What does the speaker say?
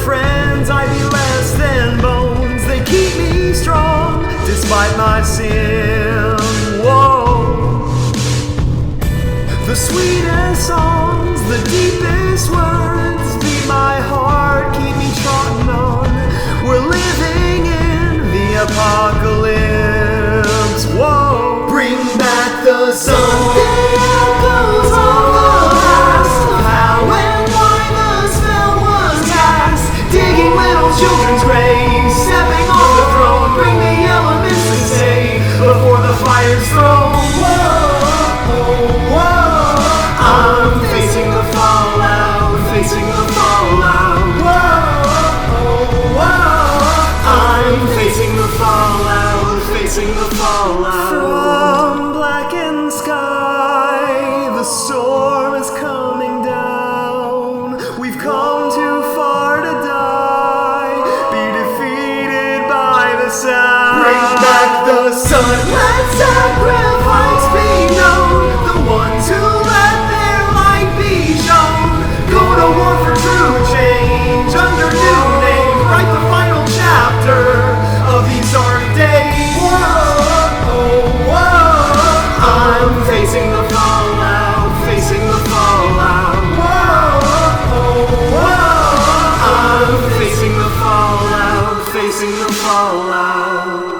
friends, I'd be less than bones. They keep me strong despite my sin. Whoa. The sweetest songs, the deepest words beat my heart, keep me trotting on. We're living in the apocalypse. Whoa. Bring back the sun. The echoes of the past, of how and why the spell was cast. Digging little children's graves, stepping on the throne. Bring the elements to stay before the fire's thrown. Whoa, whoa. I'm facing the fallout, facing the fallout. Whoa, whoa. I'm facing the fallout, facing the fallout. From blackened sky, the storm is coming down. We've come too far to die, be defeated by the sound. Bring back the sun, let sacrifice be known. The ones who let their light be shown. Go to war for true change under new name. Write the final chapter of these dark days. Whoa, whoa. I'm facing the fallout, facing the fallout. Whoa, whoa. I'm facing the fallout, facing the fallout.